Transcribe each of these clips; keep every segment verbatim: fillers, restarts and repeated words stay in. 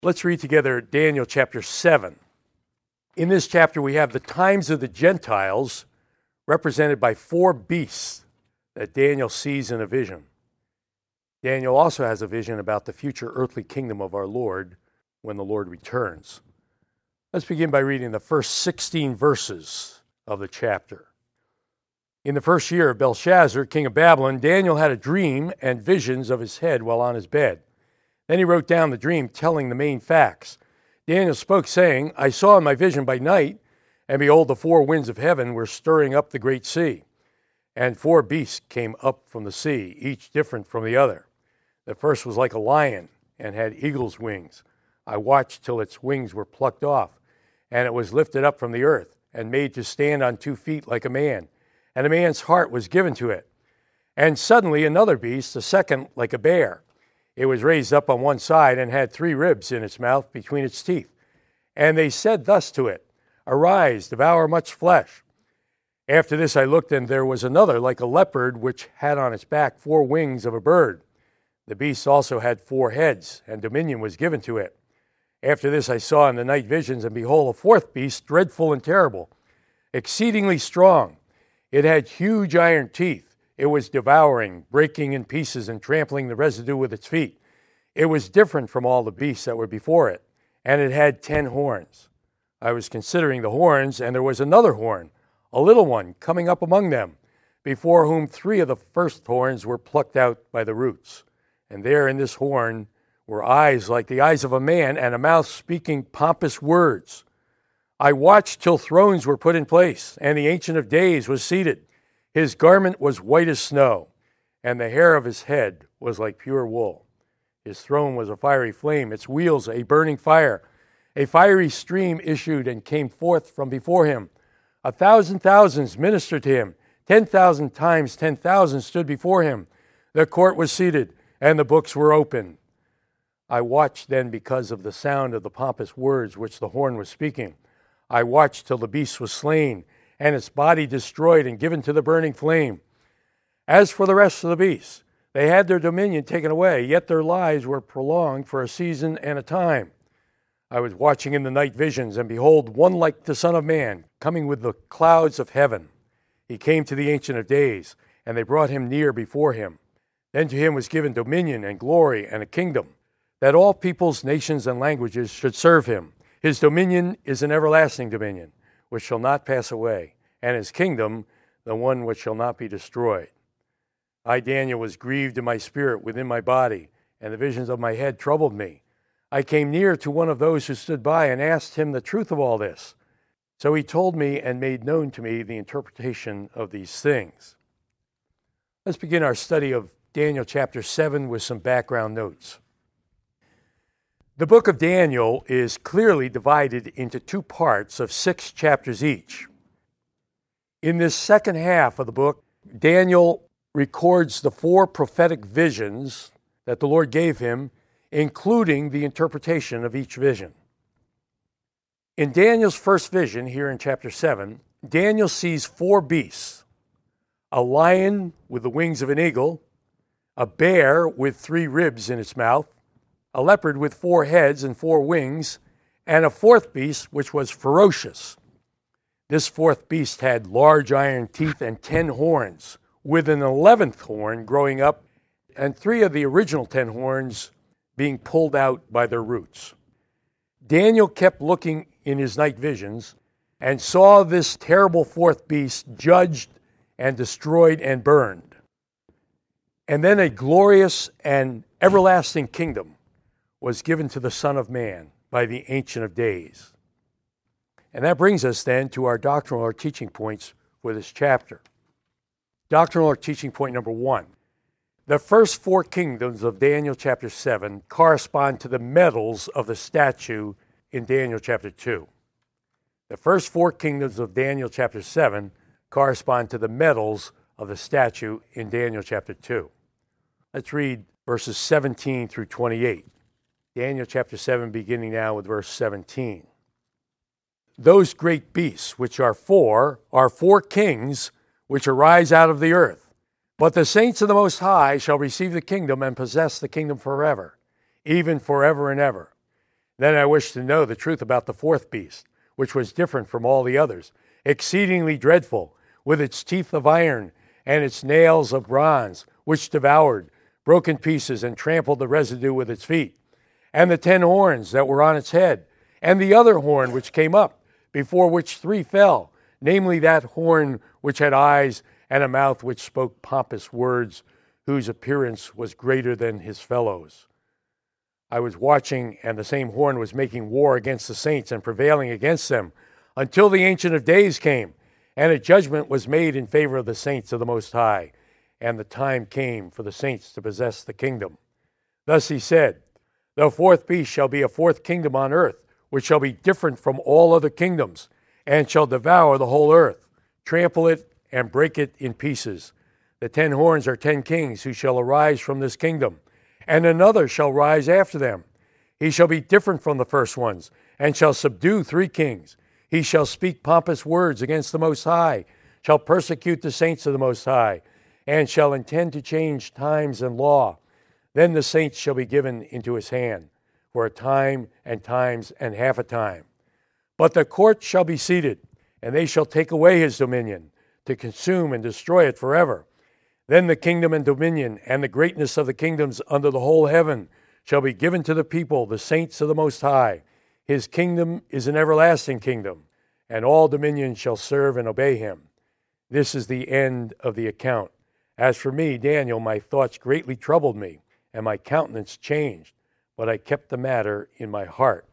Let's read together Daniel chapter seven. In this chapter, we have the times of the Gentiles represented by four beasts that Daniel sees in a vision. Daniel also has a vision about the future earthly kingdom of our Lord when the Lord returns. Let's begin by reading the first sixteen verses of the chapter. In the first year of Belshazzar, king of Babylon, Daniel had a dream and visions of his head while on his bed. Then he wrote down the dream, telling the main facts. Daniel spoke, saying, I saw in my vision by night, and behold, the four winds of heaven were stirring up the great sea. And four beasts came up from the sea, each different from the other. The first was like a lion, and had eagle's wings. I watched till its wings were plucked off, and it was lifted up from the earth, and made to stand on two feet like a man. And a man's heart was given to it. And suddenly another beast, the second like a bear. It was raised up on one side and had three ribs in its mouth between its teeth. And they said thus to it, Arise, devour much flesh. After this I looked, and there was another like a leopard, which had on its back four wings of a bird. The beast also had four heads, and dominion was given to it. After this I saw in the night visions, and behold, a fourth beast, dreadful and terrible, exceedingly strong. It had huge iron teeth. It was devouring, breaking in pieces, and trampling the residue with its feet. It was different from all the beasts that were before it, and it had ten horns. I was considering the horns, and there was another horn, a little one, coming up among them, before whom three of the first horns were plucked out by the roots. And there in this horn were eyes like the eyes of a man, and a mouth speaking pompous words. I watched till thrones were put in place, and the Ancient of Days was seated. His garment was white as snow, and the hair of his head was like pure wool. His throne was a fiery flame, its wheels a burning fire. A fiery stream issued and came forth from before him. A thousand thousands ministered to him. Ten thousand times ten thousand stood before him. The court was seated, and the books were open. I watched then because of the sound of the pompous words which the horn was speaking. I watched till the beast was slain, and its body destroyed and given to the burning flame. As for the rest of the beasts, they had their dominion taken away, yet their lives were prolonged for a season and a time. I was watching in the night visions, and behold, one like the Son of Man, coming with the clouds of heaven. He came to the Ancient of Days, and they brought him near before him. Then to him was given dominion and glory and a kingdom, that all peoples, nations, and languages should serve him. His dominion is an everlasting dominion, which shall not pass away, and his kingdom, the one which shall not be destroyed. I, Daniel, was grieved in my spirit within my body, and the visions of my head troubled me. I came near to one of those who stood by and asked him the truth of all this. So he told me and made known to me the interpretation of these things. Let's begin our study of Daniel chapter seven with some background notes. The book of Daniel is clearly divided into two parts of six chapters each. In this second half of the book, Daniel records the four prophetic visions that the Lord gave him, including the interpretation of each vision. In Daniel's first vision, here in chapter seven, Daniel sees four beasts: a lion with the wings of an eagle, a bear with three ribs in its mouth, a leopard with four heads and four wings, and a fourth beast which was ferocious. This fourth beast had large iron teeth and ten horns, with an eleventh horn growing up, and three of the original ten horns being pulled out by their roots. Daniel kept looking in his night visions and saw this terrible fourth beast judged and destroyed and burned. And then a glorious and everlasting kingdom was given to the Son of Man by the Ancient of Days. And that brings us then to our doctrinal or teaching points for this chapter. Doctrinal or teaching point number one. The first four kingdoms of Daniel chapter seven correspond to the medals of the statue in Daniel chapter two. The first four kingdoms of Daniel chapter seven correspond to the medals of the statue in Daniel chapter two. Let's read verses seventeen through twenty-eight. Daniel chapter seven, beginning now with verse seventeen. Those great beasts, which are four, are four kings which arise out of the earth. But the saints of the Most High shall receive the kingdom and possess the kingdom forever, even forever and ever. Then I wished to know the truth about the fourth beast, which was different from all the others, exceedingly dreadful, with its teeth of iron and its nails of bronze, which devoured, broke in pieces, and trampled the residue with its feet, and the ten horns that were on its head, and the other horn which came up, before which three fell, namely that horn which had eyes and a mouth which spoke pompous words, whose appearance was greater than his fellows. I was watching, and the same horn was making war against the saints and prevailing against them, until the Ancient of Days came, and a judgment was made in favor of the saints of the Most High, and the time came for the saints to possess the kingdom. Thus he said, The fourth beast shall be a fourth kingdom on earth, which shall be different from all other kingdoms, and shall devour the whole earth, trample it, and break it in pieces. The ten horns are ten kings who shall arise from this kingdom, and another shall rise after them. He shall be different from the first ones, and shall subdue three kings. He shall speak pompous words against the Most High, shall persecute the saints of the Most High, and shall intend to change times and law. Then the saints shall be given into his hand, for a time and times and half a time. But the court shall be seated, and they shall take away his dominion, to consume and destroy it forever. Then the kingdom and dominion and the greatness of the kingdoms under the whole heaven shall be given to the people, the saints of the Most High. His kingdom is an everlasting kingdom, and all dominions shall serve and obey him. This is the end of the account. As for me, Daniel, my thoughts greatly troubled me, and my countenance changed, but I kept the matter in my heart.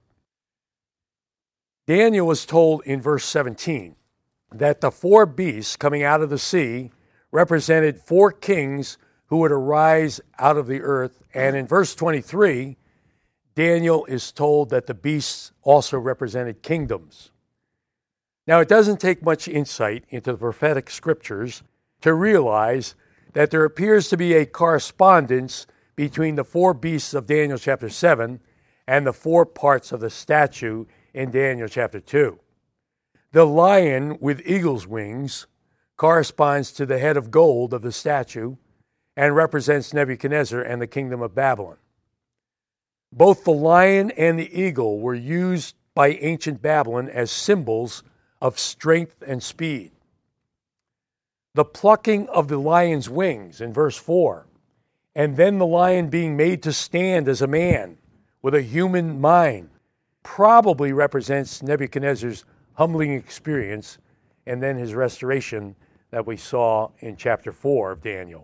Daniel was told in verse seventeen that the four beasts coming out of the sea represented four kings who would arise out of the earth. And in verse twenty-three, Daniel is told that the beasts also represented kingdoms. Now, it doesn't take much insight into the prophetic scriptures to realize that there appears to be a correspondence between the four beasts of Daniel chapter seven and the four parts of the statue in Daniel chapter two. The lion with eagle's wings corresponds to the head of gold of the statue and represents Nebuchadnezzar and the kingdom of Babylon. Both the lion and the eagle were used by ancient Babylon as symbols of strength and speed. The plucking of the lion's wings in verse four, and then the lion being made to stand as a man with a human mind, probably represents Nebuchadnezzar's humbling experience and then his restoration that we saw in chapter four of Daniel.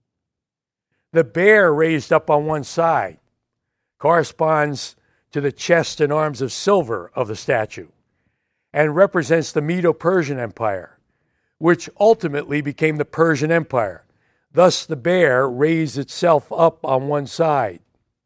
The bear raised up on one side corresponds to the chest and arms of silver of the statue and represents the Medo-Persian Empire, which ultimately became the Persian Empire. Thus the bear raised itself up on one side.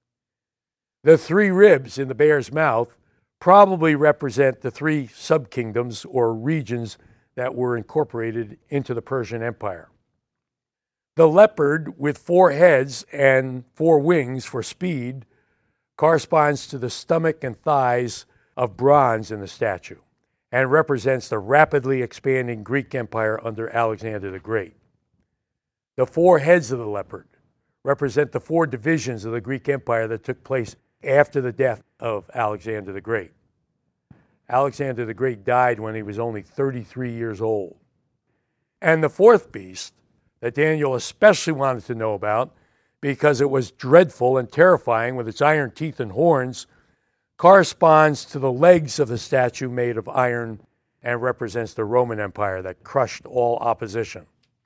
The three ribs in the bear's mouth probably represent the three subkingdoms or regions that were incorporated into the Persian Empire. The leopard with four heads and four wings for speed corresponds to the stomach and thighs of bronze in the statue and represents the rapidly expanding Greek Empire under Alexander the Great. The four heads of the leopard represent the four divisions of the Greek Empire that took place after the death of Alexander the Great. Alexander the Great died when he was only thirty-three years old. And the fourth beast that Daniel especially wanted to know about, because it was dreadful and terrifying with its iron teeth and horns, corresponds to the legs of the statue made of iron and represents the Roman Empire that crushed all opposition.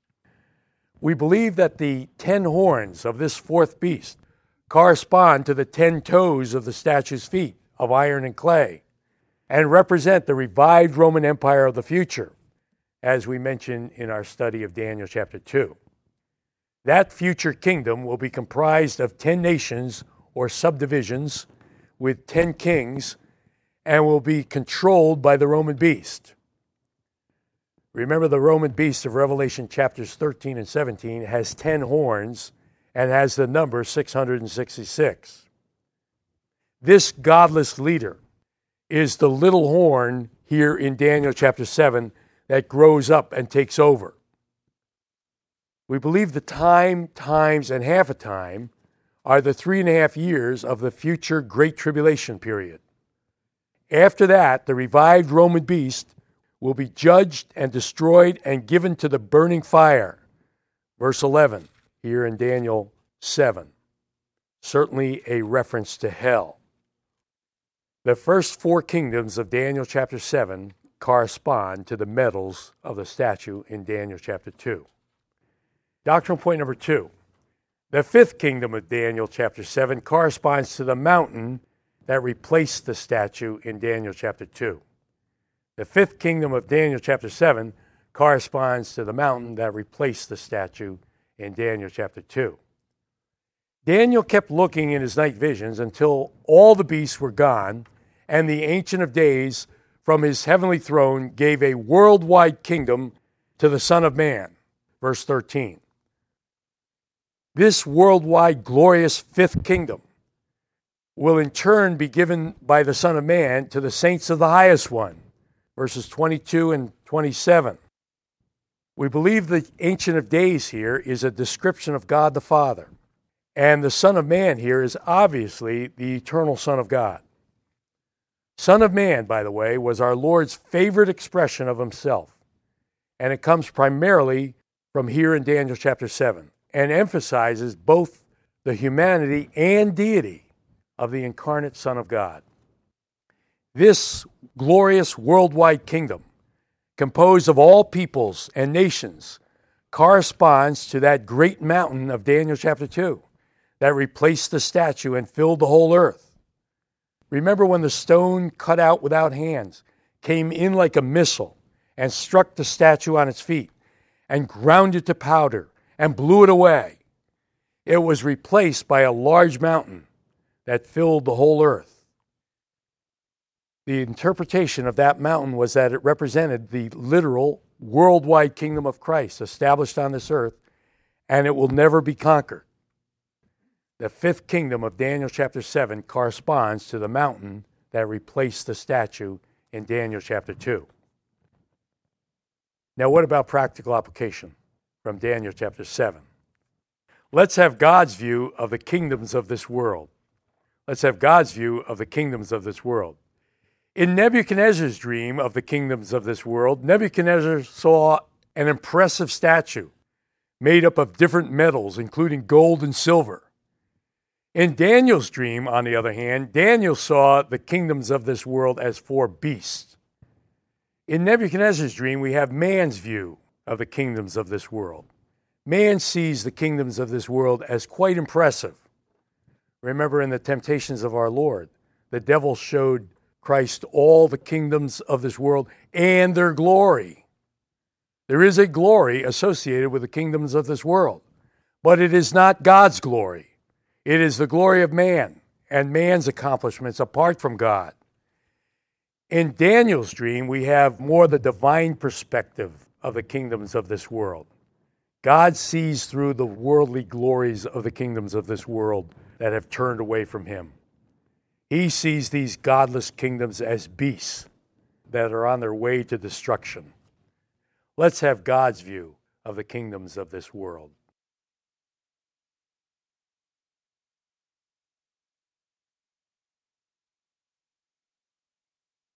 We believe that the ten horns of this fourth beast correspond to the ten toes of the statue's feet of iron and clay and represent the revived Roman Empire of the future, as we mentioned in our study of Daniel chapter two. That future kingdom will be comprised of ten nations or subdivisions with ten kings and will be controlled by the Roman beast. Remember, the Roman beast of Revelation chapters thirteen and seventeen has ten horns and has the number six hundred sixty-six. This godless leader is the little horn here in Daniel chapter seven that grows up and takes over. We believe the time, times, and half a time are the three and a half years of the future Great Tribulation period. After that, the revived Roman beast will be judged and destroyed and given to the burning fire. Verse eleven, here in Daniel seven. Certainly a reference to hell. The first four kingdoms of Daniel chapter seven correspond to the metals of the statue in Daniel chapter two. Doctrinal point number two. The fifth kingdom of Daniel chapter seven corresponds to the mountain that replaced the statue in Daniel chapter two. The fifth kingdom of Daniel chapter seven corresponds to the mountain that replaced the statue in Daniel chapter two. Daniel kept looking in his night visions until all the beasts were gone, and the Ancient of Days from his heavenly throne gave a worldwide kingdom to the Son of Man. Verse thirteen. This worldwide glorious fifth kingdom will in turn be given by the Son of Man to the saints of the highest one. Verses twenty-two and twenty-seven. We believe the Ancient of Days here is a description of God the Father. And the Son of Man here is obviously the eternal Son of God. Son of Man, by the way, was our Lord's favorite expression of himself. And it comes primarily from here in Daniel chapter seven and emphasizes both the humanity and deity of the incarnate Son of God. This glorious worldwide kingdom, composed of all peoples and nations, corresponds to that great mountain of Daniel chapter two that replaced the statue and filled the whole earth. Remember when the stone cut out without hands came in like a missile and struck the statue on its feet and ground it to powder and blew it away? It was replaced by a large mountain that filled the whole earth. The interpretation of that mountain was that it represented the literal worldwide kingdom of Christ established on this earth, and it will never be conquered. The fifth kingdom of Daniel chapter seven corresponds to the mountain that replaced the statue in Daniel chapter two. Now, what about practical application from Daniel chapter seven? Let's have God's view of the kingdoms of this world. Let's have God's view of the kingdoms of this world. In Nebuchadnezzar's dream of the kingdoms of this world, Nebuchadnezzar saw an impressive statue made up of different metals, including gold and silver. In Daniel's dream, on the other hand, Daniel saw the kingdoms of this world as four beasts. In Nebuchadnezzar's dream, we have man's view of the kingdoms of this world. Man sees the kingdoms of this world as quite impressive. Remember in the temptations of our Lord, the devil showed Christ all the kingdoms of this world and their glory. There is a glory associated with the kingdoms of this world, but it is not God's glory. It is the glory of man and man's accomplishments apart from God. In Daniel's dream, we have more the divine perspective of the kingdoms of this world. God sees through the worldly glories of the kingdoms of this world that have turned away from him. He sees these godless kingdoms as beasts that are on their way to destruction. Let's have God's view of the kingdoms of this world.